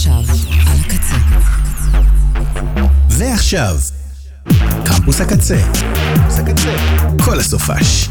ועכשיו, על הקצה. ועכשיו, קמפוס הקצה. כל הסופש.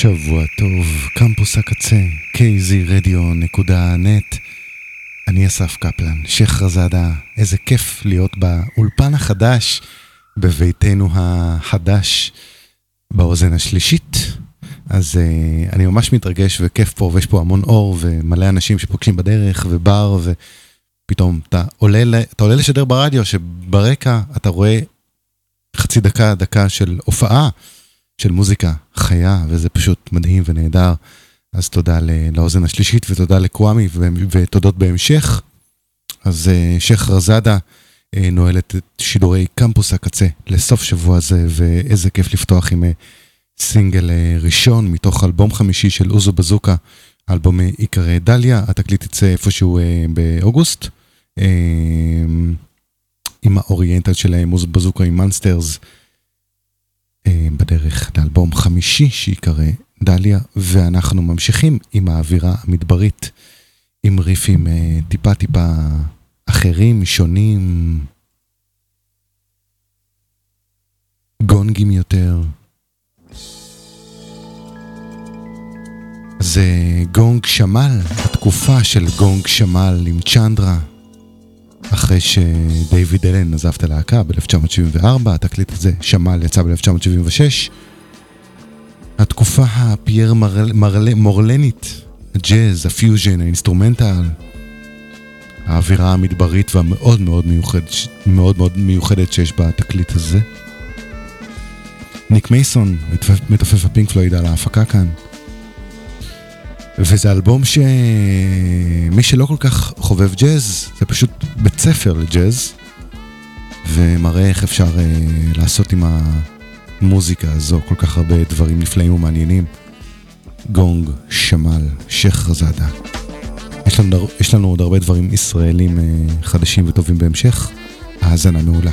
שבוע טוב, קמפוס הקצה, kzradio.net. אני אסף קפלן, שייח רזאדה, איזה כיף להיות באולפן החדש, בביתנו החדש, באוזן השלישית. אז אני ממש מתרגש וכיף פה, ויש פה המון אור, ומלא אנשים שפוגשים בדרך, ובר, ופתאום אתה עולה לשדר ברדיו, שברקע אתה רואה חצי דקה של הופעה, של מוזיקה חיה, וזה פשוט מדהים ונהדר. אז תודה לאוזן השלישית, ותודה לקוואמי, ותודות בהמשך. אז שייח רזאדה נועלת את שידורי קמפוס הקצה לסוף שבוע הזה, ואיזה כיף לפתוח עם סינגל ראשון, מתוך אלבום חמישי של אוזו בזוקה, אלבום עיקרי דליה. התקליט יצא איפשהו באוגוסט, עם האוריינטל שלהם, אוזו בזוקה עם מונסטרס, בדרך לאלבום חמישי שיקרא דליה, ואנחנו ממשיכים עם האווירה המדברית, עם ריפים טיפה אחרים, שונים, גונגים יותר. זה גונג שמל, התקופה של גונג שמל עם צ'נדרה, אחרי שדייוויד אלן עזב את הלהקה ב-1974, התקליט הזה שמל יצא ב-1976. התקופה הפייר מורלנית, הג'אז, הפיוז'ן, האינסטרומנטל, האווירה המדברית והמאוד מאוד מיוחדת שיש בתקליט הזה. ניק מייסון מתופף הפינק פלויד על ההפקה כאן. וזה אלבום שמי שלא כל כך חובב ג'אז, זה פשוט בית ספר לג'אז, ומראה איך אפשר לעשות עם המוזיקה הזו כל כך הרבה דברים נפלאים ומעניינים. גונג שמל, שייח רזאדה. יש לנו עוד הרבה דברים ישראלים חדשים וטובים בהמשך. האזנה מעולה.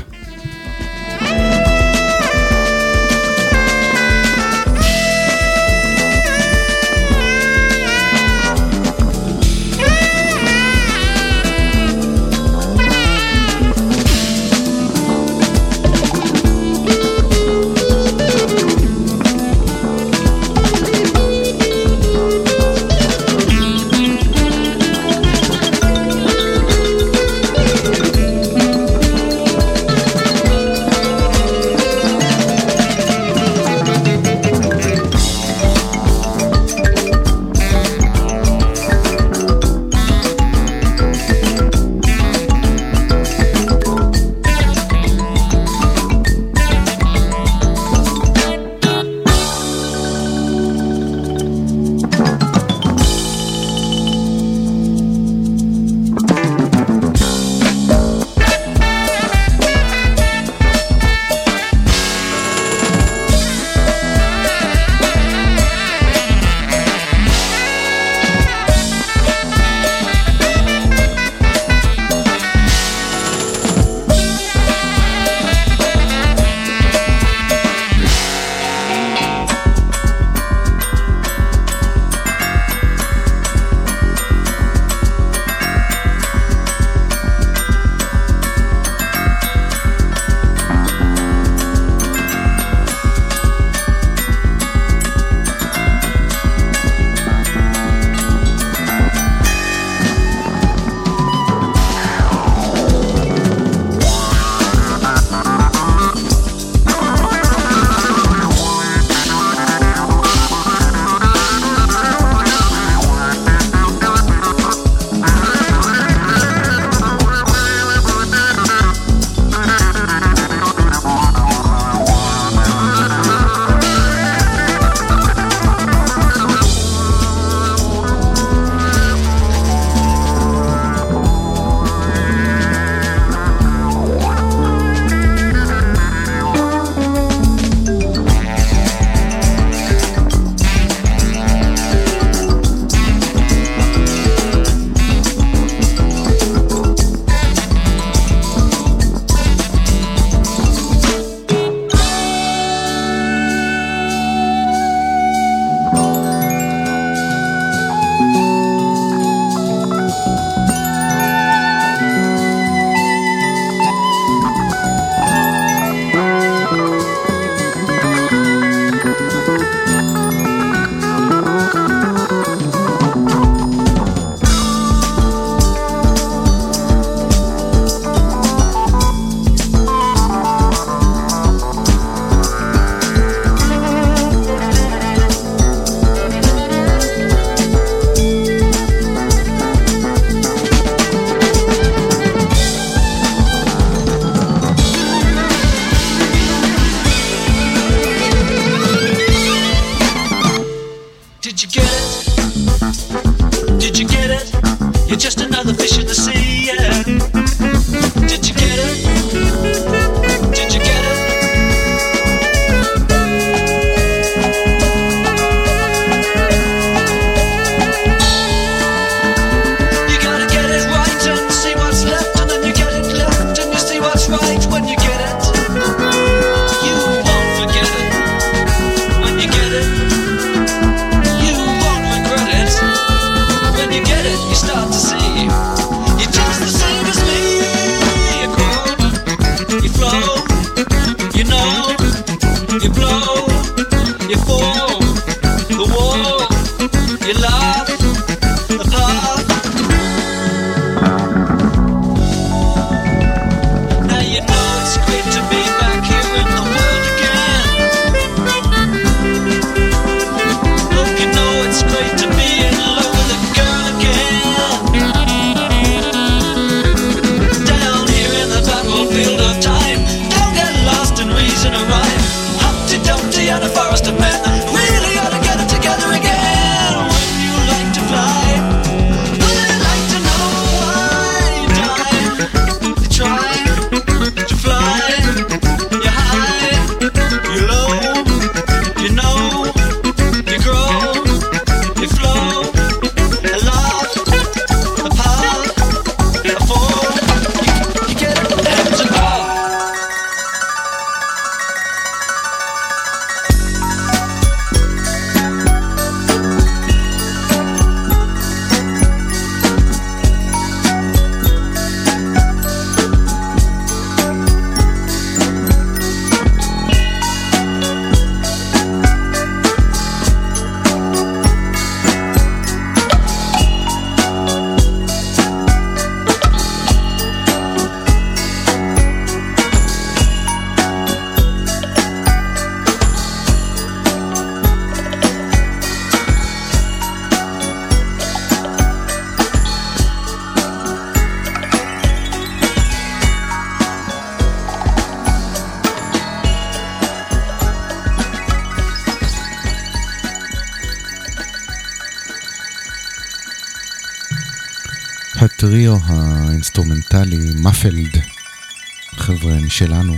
הטריו האינסטרומנטלי מפלד, חבר'ה משלנו,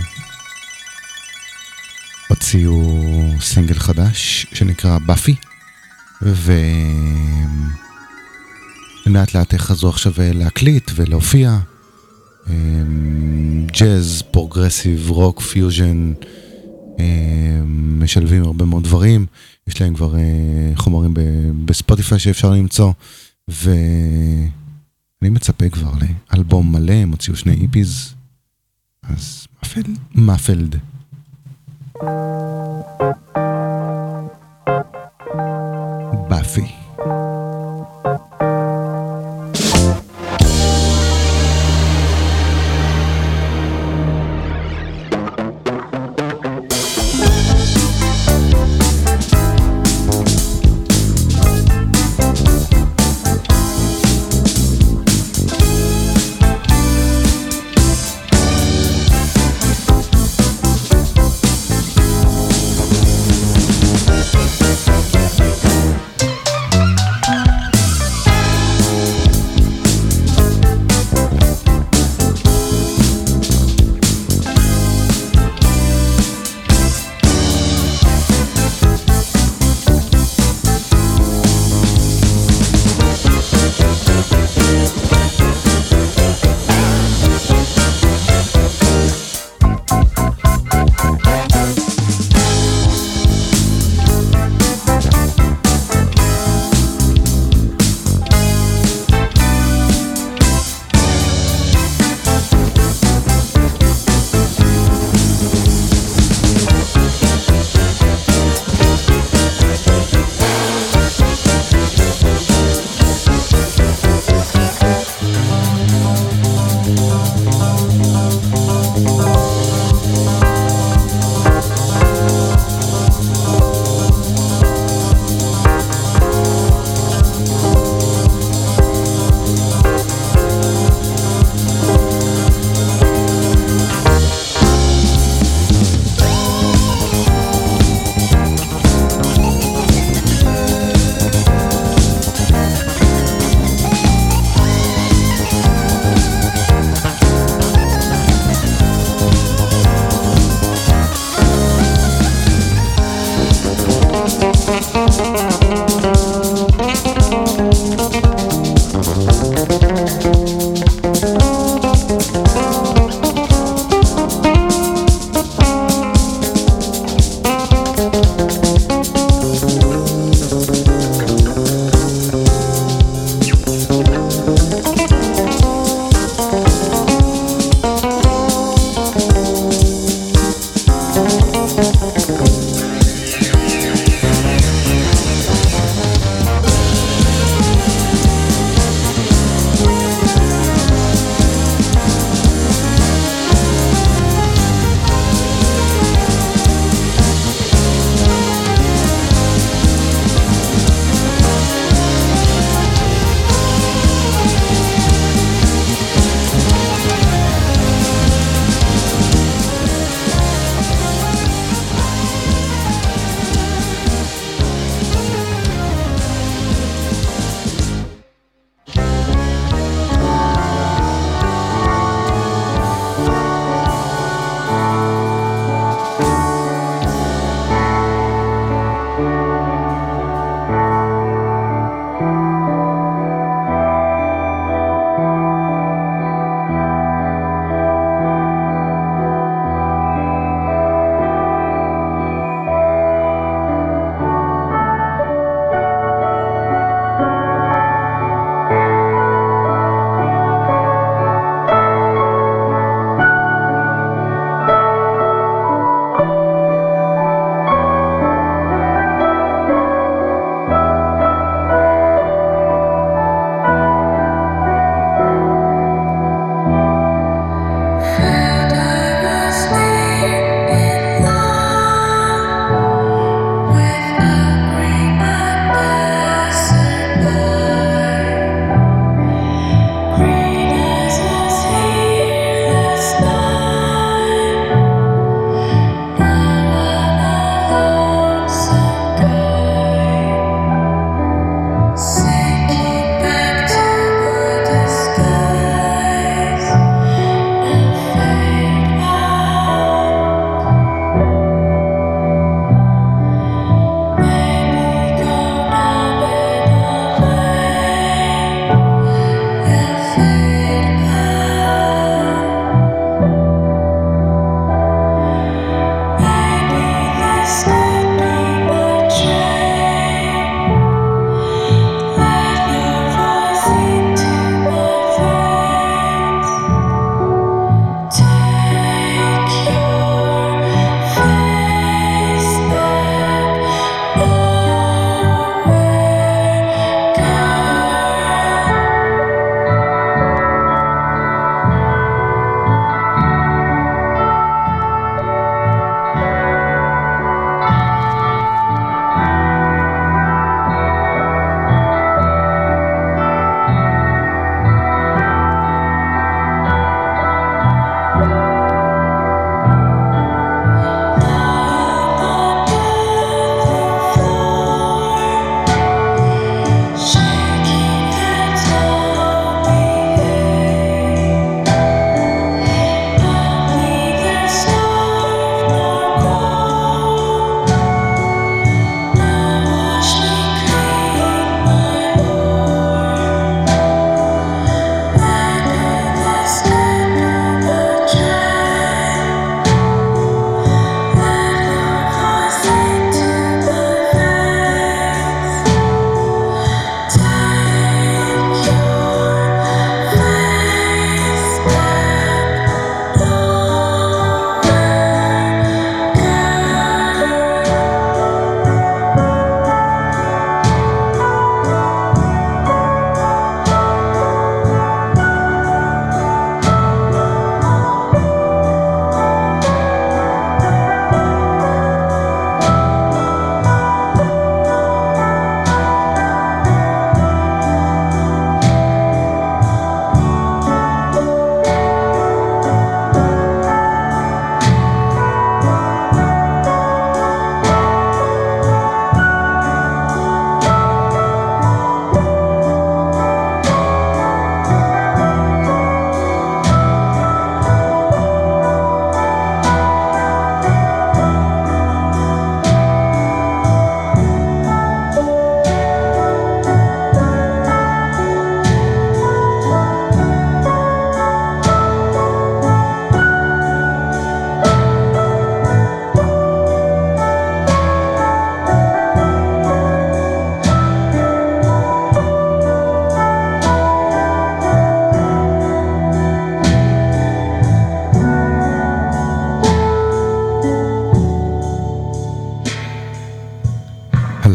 הוציאו סינגל חדש שנקרא באפי, ולאט לאט חזרו עכשיו להקליט ולהופיע. ג'אז, פרוגרסיב, רוק, פיוז'ן, משלבים הרבה מאוד דברים. יש להם כבר חומרים בספוטיפיי שאפשר למצוא, ואני מצפה כבר לאלבום מלא. הם הוציאו 2 איפיז, אז מפלד. באפי.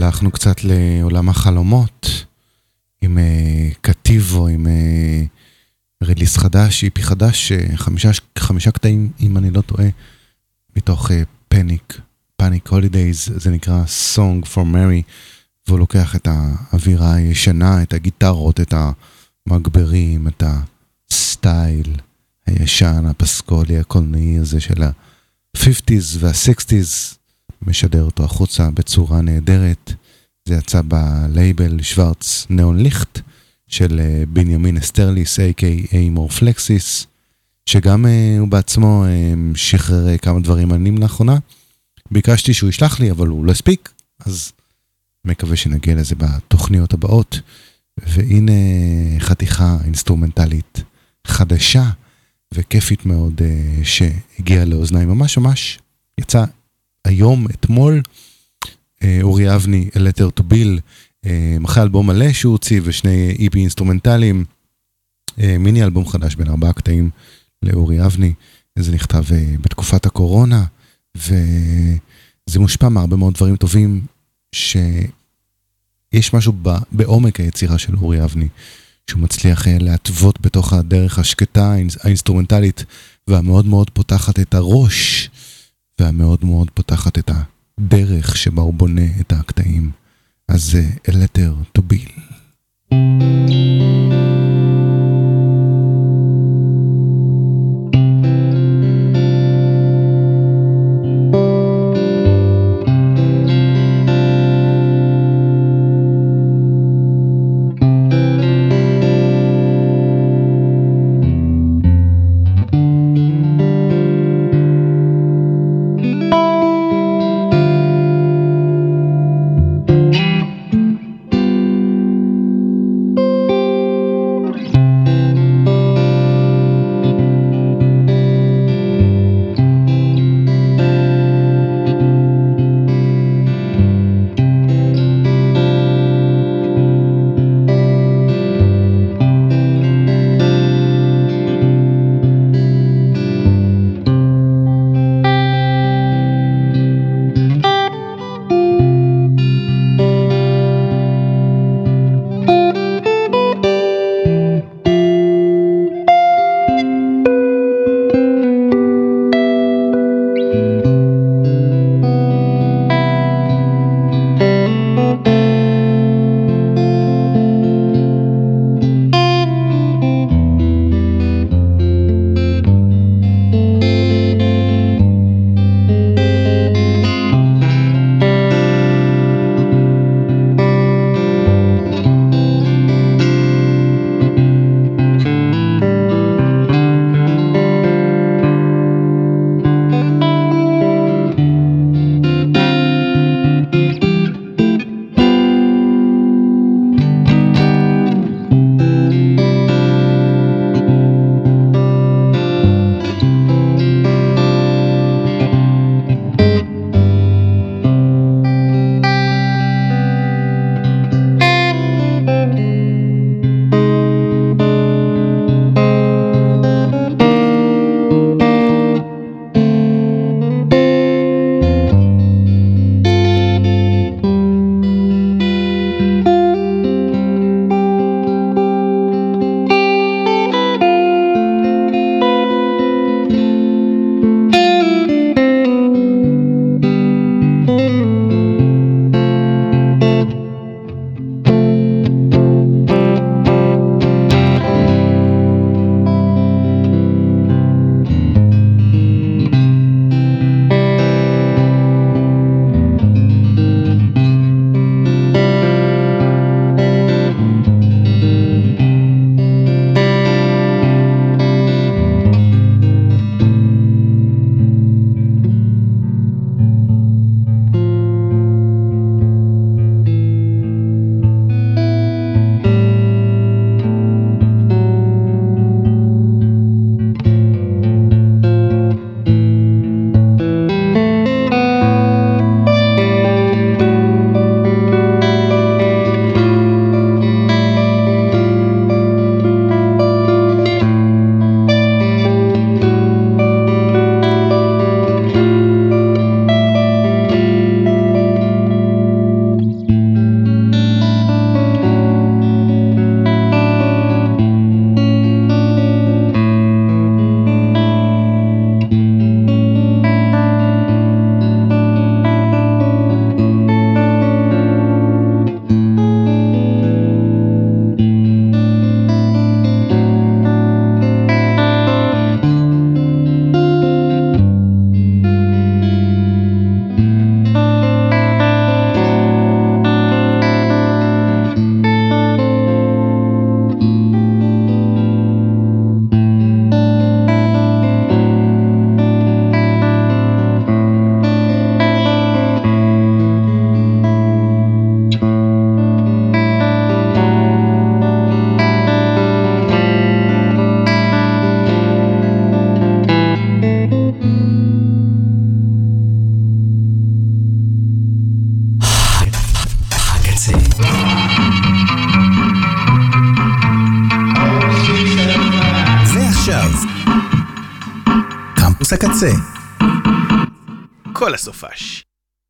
הלכנו קצת לעולם החלומות, עם קטיבו, עם רליס חדש, איפי חדש, 5 קטעים, אם אני לא טועה, מתוך פאניק הולידייז, זה נקרא Song for Mary, והוא לוקח את האווירה הישנה, את הגיטרות, את המגברים, את הסטייל הישן, הפסקולי, הקולנועי הזה של ה-50s וה-60s, משדר אותו החוצה בצורה נהדרת. זה יצא בלייבל שוורץ נאון ליכט של בנימין אסטרליס, a.k.a. מורפלקסיס, שגם הוא בעצמו שחרר כמה דברים מעניינים לאחרונה. ביקשתי שהוא ישלח לי, אבל הוא לא הספיק, אז מקווה שנגיע לזה בתוכניות הבאות. והנה חתיכה אינסטרומנטלית חדשה וכיפית מאוד שהגיעה לאוזניים ממש יצא היום, אתמול, אורי אבני, A Letter to Bill, אחרי אלבום מלא שהוא הוציא ושני איפי אינסטרומנטליים, מיני אלבום חדש בין 4 קטעים לאורי אבני. זה נכתב בתקופת הקורונה, וזה מושפע מהרבה מאוד דברים טובים, שיש משהו בעומק היצירה של אורי אבני, שהוא מצליח להתוות בתוך הדרך השקטה, האינסטרומנטלית, והמאוד מאוד פותחת את הראש, והמאוד מאוד פותחת את הדרך שבה הוא בונה את הקטעים. אז זה A Letter to Bill. קמפוס הקצה. כל הסופש.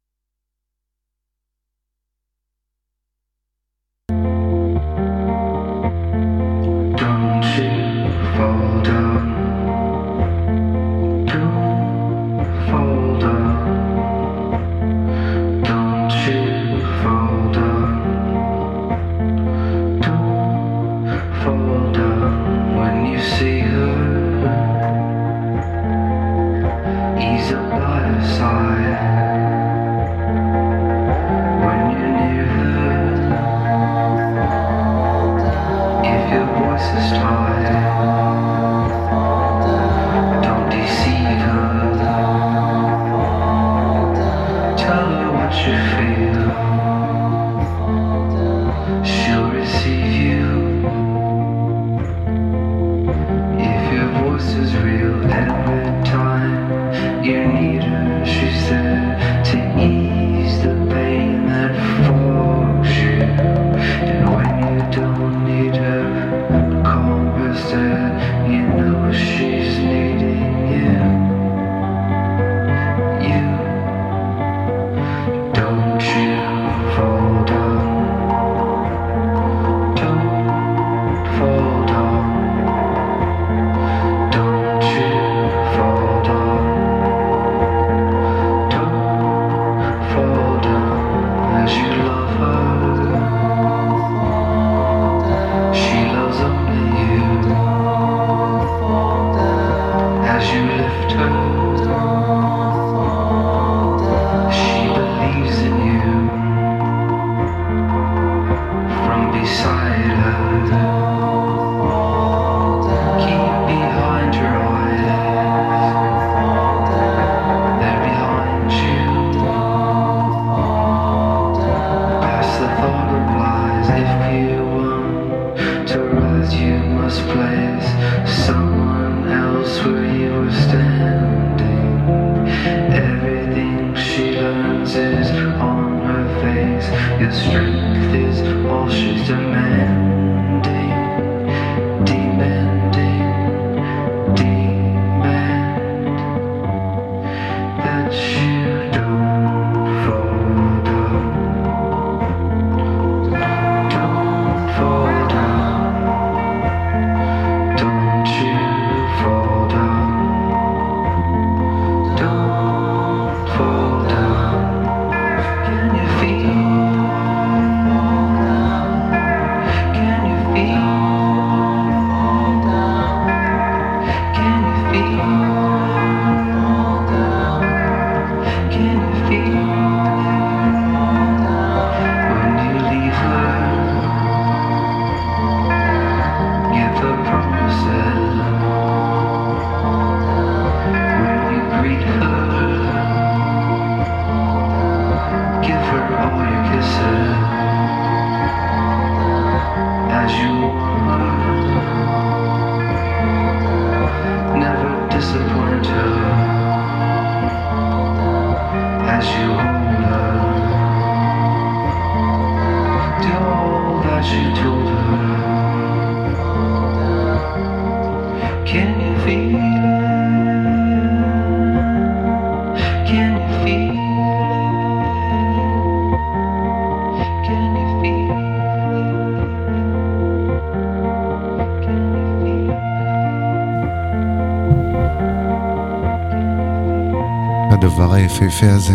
הדבר היפהפה הזה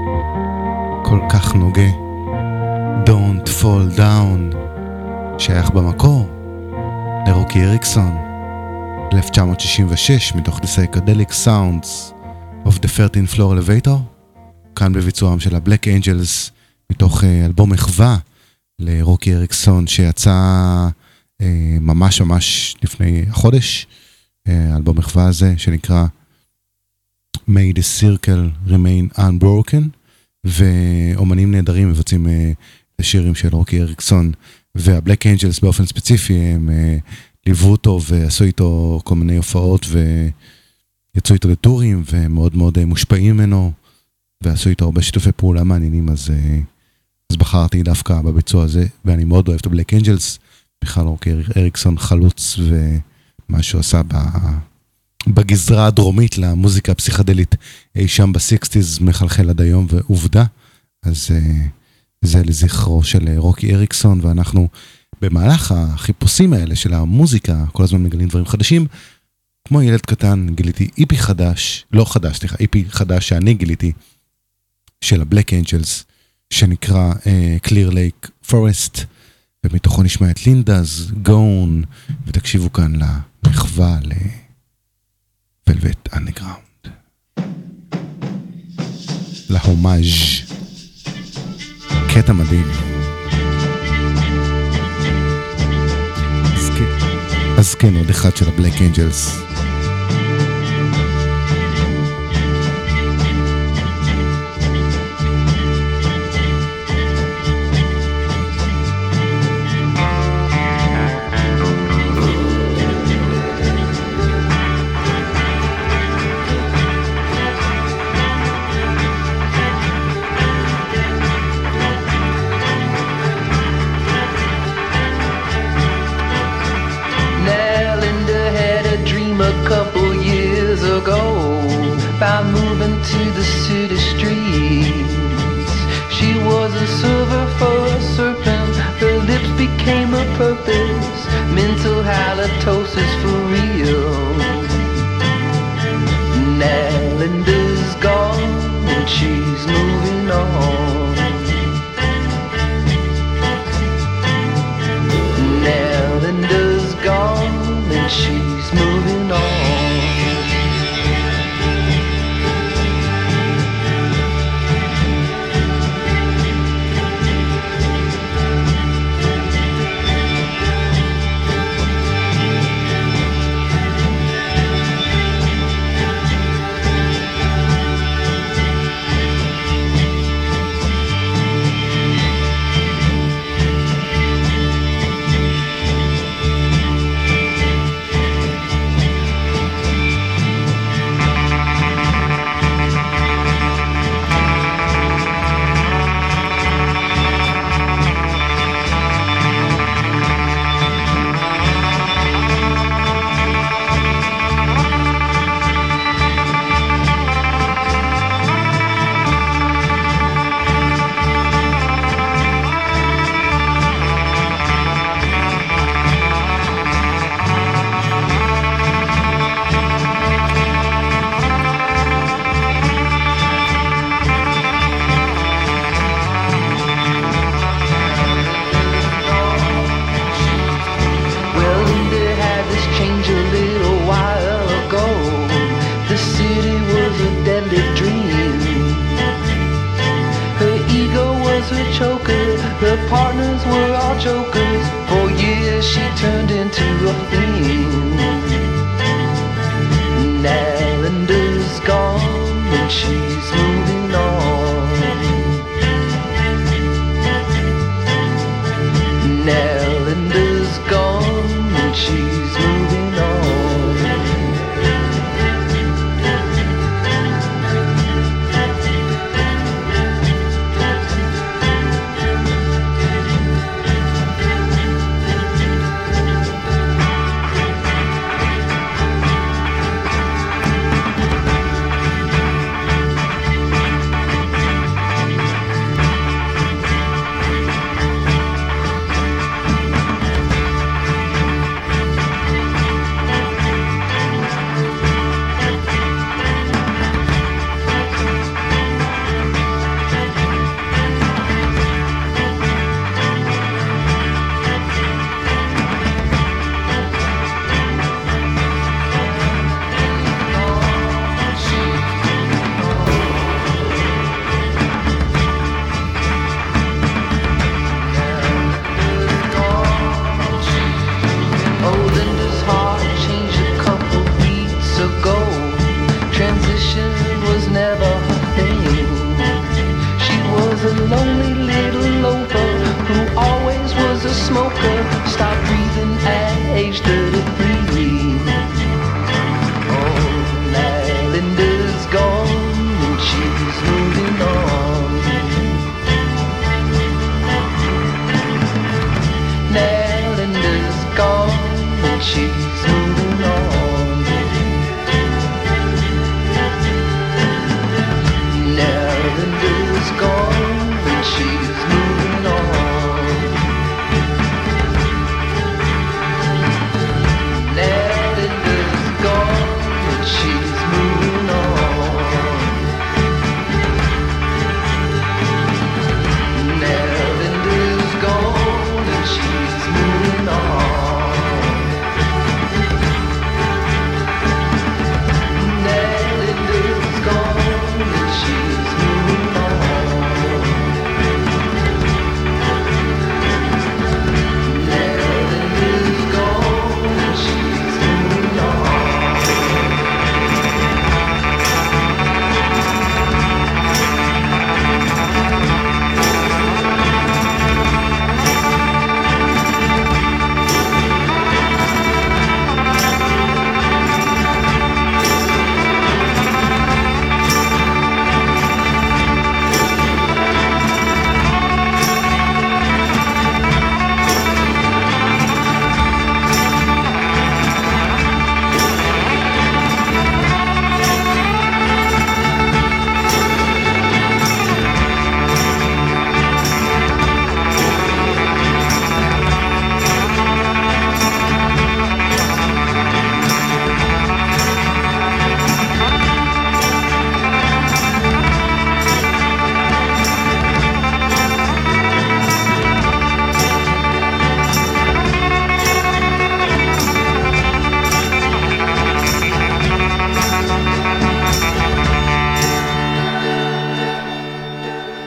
כל כך נוגע. Don't Fall Down שייך במקור לרוקי אריקסון 1966 מתוך The Psychedelic Sounds of the 13th Floor Elevator, כאן בביצועם של ה-Black Angels מתוך אלבום מחווה לרוקי אריקסון שיצא ממש לפני החודש. האלבום מחווה הזה שנקרא May the Circle Remain Unbroken, ואומנים נהדרים מבצעים את השירים של רוקי אריקסון, והבלק אנג'לס באופן ספציפי הם ליוו אותו ועשו איתו כל מיני הופעות ויצאו איתו לטורים ומאוד מאוד מושפעים ממנו ועשו איתו הרבה שיתופי פעולה מעניינים. אז בחרתי דווקא בביצוע הזה, ואני מאוד אוהב את הבלק אנג'לס. בכלל רוקי אריקסון חלוץ, ומה שהוא עשה בגזרה הדרומית למוזיקה הפסיכדלית אי שם ב-60s מחלחל עד היום, ועובדה, אז זה לזכרו של רוקי אריקסון, ואנחנו במהלך החיפושים האלה של המוזיקה, כל הזמן מגלים דברים חדשים, כמו ילד קטן גיליתי איפי חדש, לא חדש, סליחה, איפי חדש שאני גיליתי, של הבלק אנג'לס, שנקרא Clear Lake Forest, ומתוכו נשמע את לינדאז, גון, ותקשיבו כאן למחווה לוולווט אנדרגראונד. להומאז' קטע מדהים. אז כן, עוד אחד של הבלק אנג'לס. By moving to the city streets, she was a silver for a serpent. Her lips became a purpose, mental halitosis for real. Now Linda's gone and she's moving on. Now Linda's gone and she's moving on.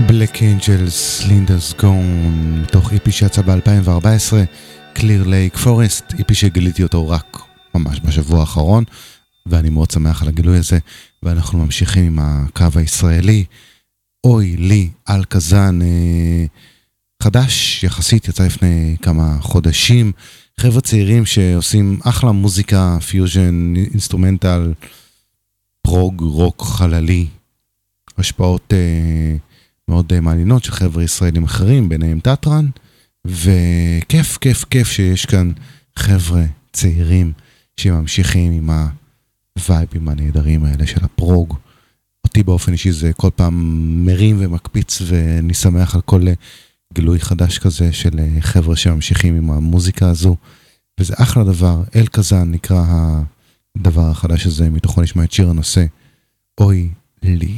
Black Angels, Linda's Gone, מתוך איפי שיצא ב-2014, Clear Lake Forest, איפי שגיליתי אותו רק ממש בשבוע האחרון, ואני מאוד שמח על הגילוי הזה, ואנחנו ממשיכים עם הקו הישראלי, אוי לי על קזן, חדש יחסית, יצא לפני כמה חודשים, חבר'ה צעירים שעושים אחלה מוזיקה, פיוז'ן, אינסטרומנטל, פרוג, רוק, חללי, השפעות מאוד מעניינות של חבר'ה ישראלים אחרים, ביניהם טטרן, וכיף, כיף, כיף שיש כאן חבר'ה צעירים שממשיכים עם הווייבים הנהדרים האלה של הפרוג. אותי באופן אישי זה כל פעם מרים ומקפיץ, ואני שמח על כל גילוי חדש כזה של חבר'ה שממשיכים עם המוזיקה הזו, וזה אחלה דבר. אל קזן נקרא הדבר החדש הזה, מתוכו נשמע את שיר הנושא, אוי לי.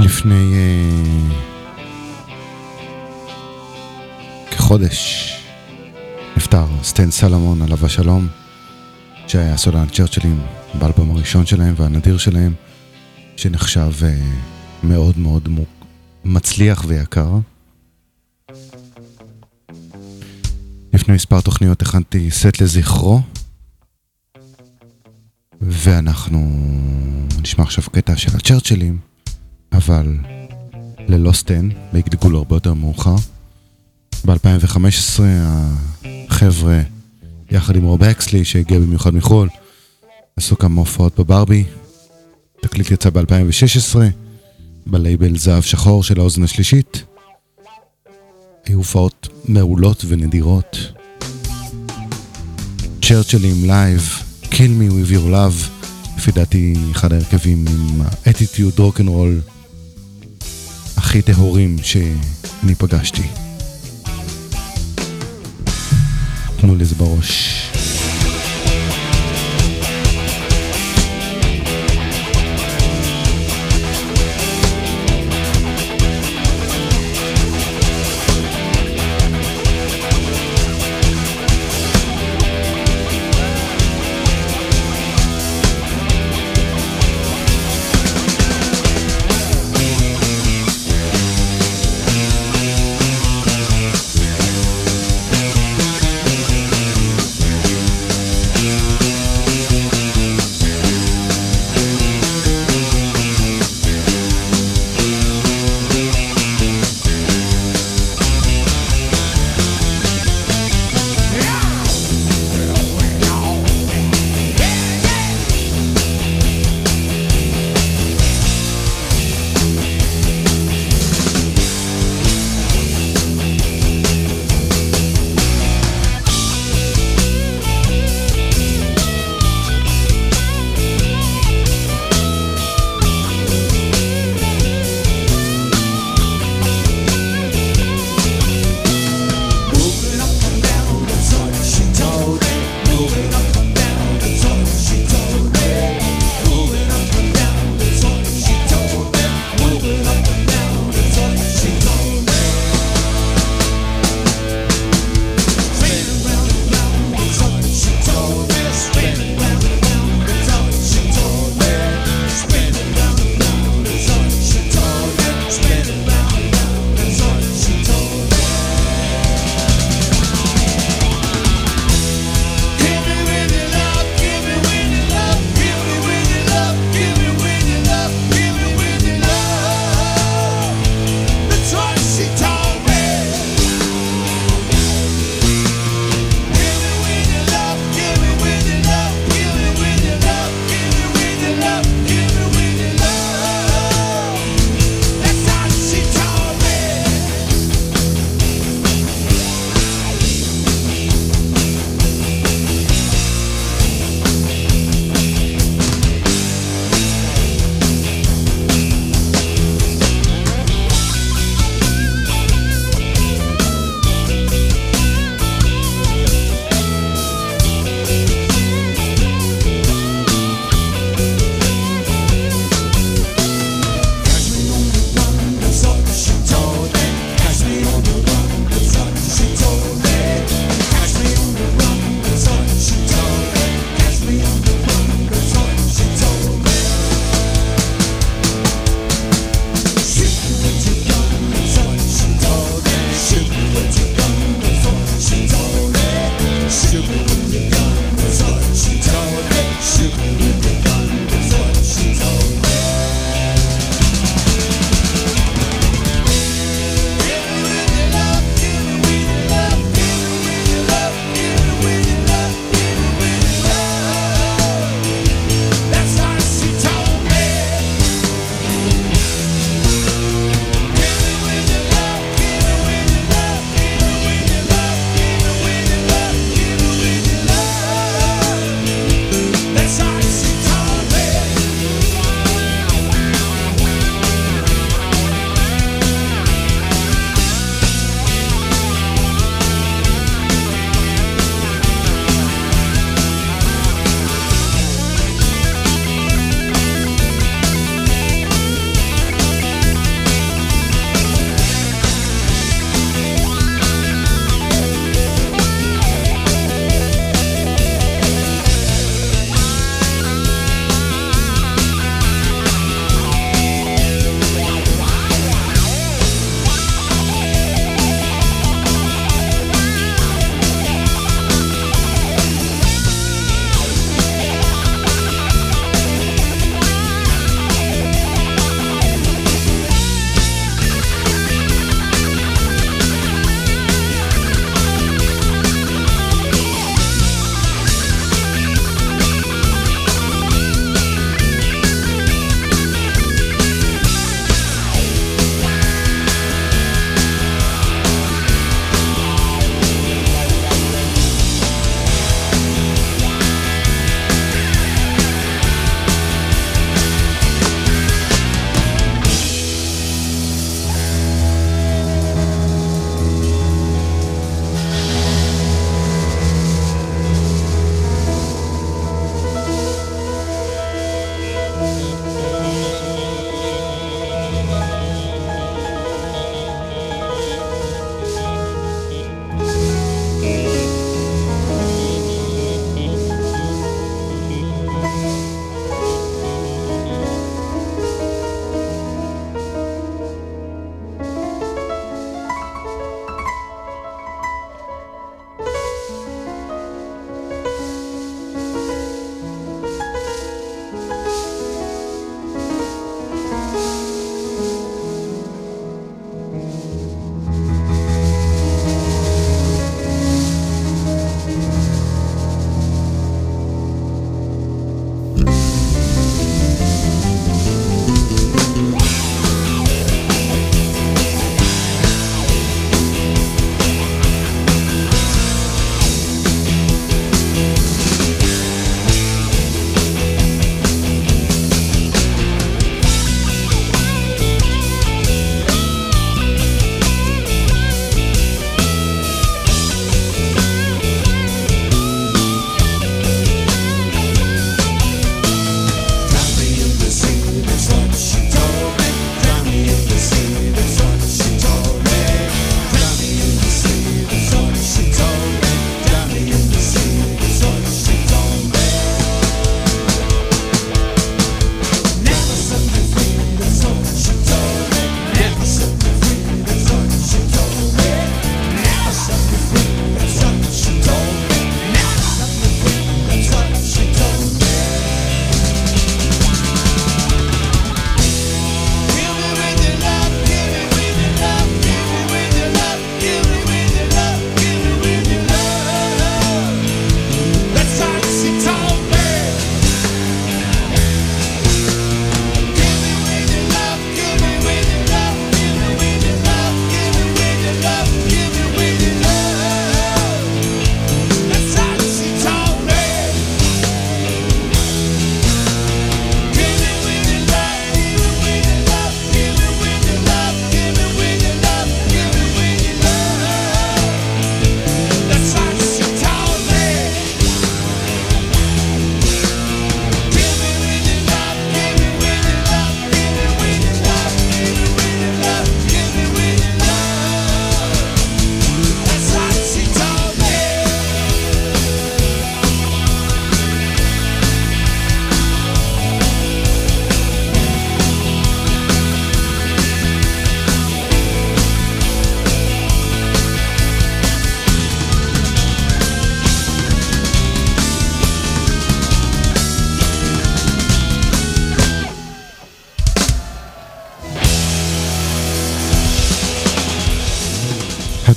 לפני כחודש נפטר סטן סלומון עליו השלום, שהיה סולן צ'רצ'ילים באלבום הראשון שלהם והנדיר שלהם, שנחשב מאוד מאוד מצליח ויקר. לפני מספר תוכניות הכנתי סט לזכרו, ואנחנו נשמע עכשיו קטע של הצ'רצ'ילים, אבל ללא סטן, בהגלגול הרבה יותר מאוחר. ב-2015 החבר'ה יחד עם רוב אקסלי שהגיע במיוחד מחול עשו כמה הופעות בברבי. תקליט יצא ב-2016 בלייבל זהב שחור של האוזן השלישית. היו הופעות מעולות ונדירות. צ'רצ'ילים לייב, Kill Me With Your Love, לפי דעתי אחד ההרכבים עם האטיטיוד רוק'נ'רול הכי טהורים שאני פגשתי. תנו לי זה בראש.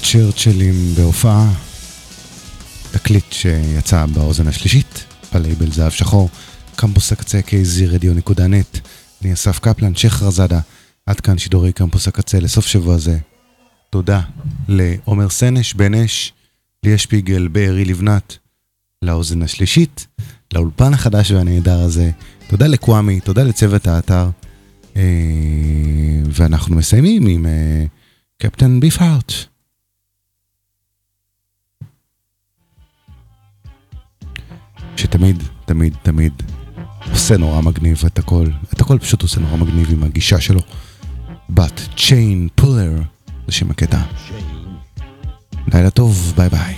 הצ'רצ'לים בהופעה, תקליט שיצא באוזן השלישית, בלייבל זהב שחור, קמפוס הקצה kzradio.net. אני אסף קפלן, שייח רזאדה, עד כאן שידורי קמפוס הקצה לסוף שבוע זה. תודה לעומר סנש, בן אש, ליה שפיגל, בארי לבנת, לאוזן השלישית, לאולפן החדש והנהדר הזה. תודה לקוואמי, תודה לצוות האתר, ואנחנו מסיימים עם קפטן ביפהארט. שתמיד, תמיד, תמיד עושה נורא מגניב את הכל פשוט עושה נורא מגניב עם הגישה שלו. But Chain Puller זה שם הקטע. לילה טוב, ביי ביי.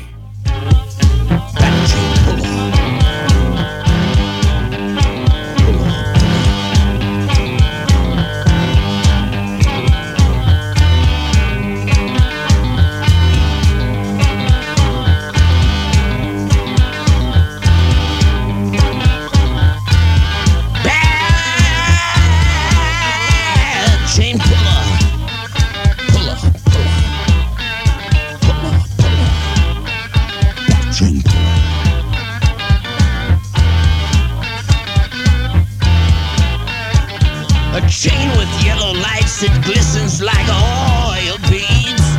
Chain with yellow lights that glistens like oil beads.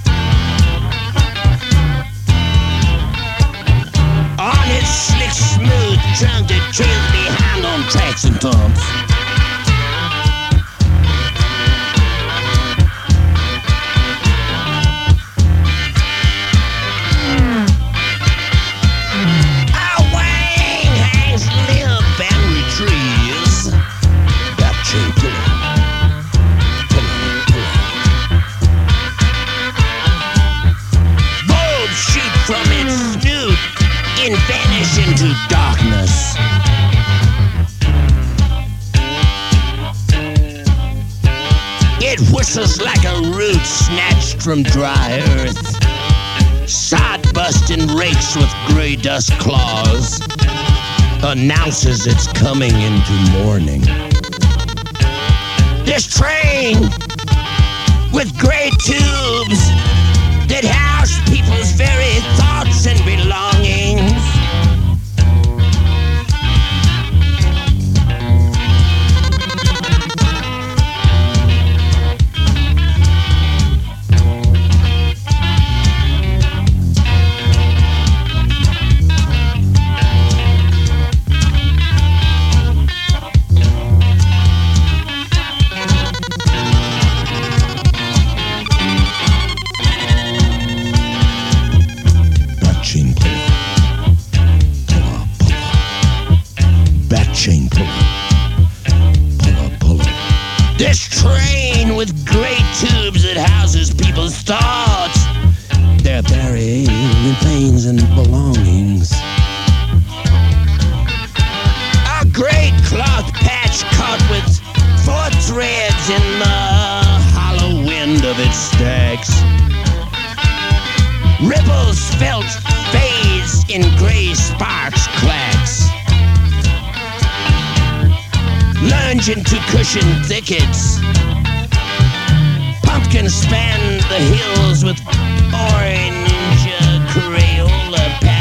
On its slick, smooth trunk that trails behind on tracks and pumps. Our wang hangs limp and retrieves. That chain puller. Bulbs shoot from its snoot and vanish into darkness. It whistles like a root snatched from dry earth. Sod-busting rakes with gray dust claws announces it's coming into morning. This train with gray tubes that house people's very thoughts and belongings. Chain puller, puller, puller. This train with great tubes that houses people's thoughts, their very things and belongings. A great cloth patch caught with 4 threads in the hollow wind of its stacks. Ripples felt fades in gray sparks clacks. Lunge into cushion thickets. Pumpkins span the hills with orange Crayola patches.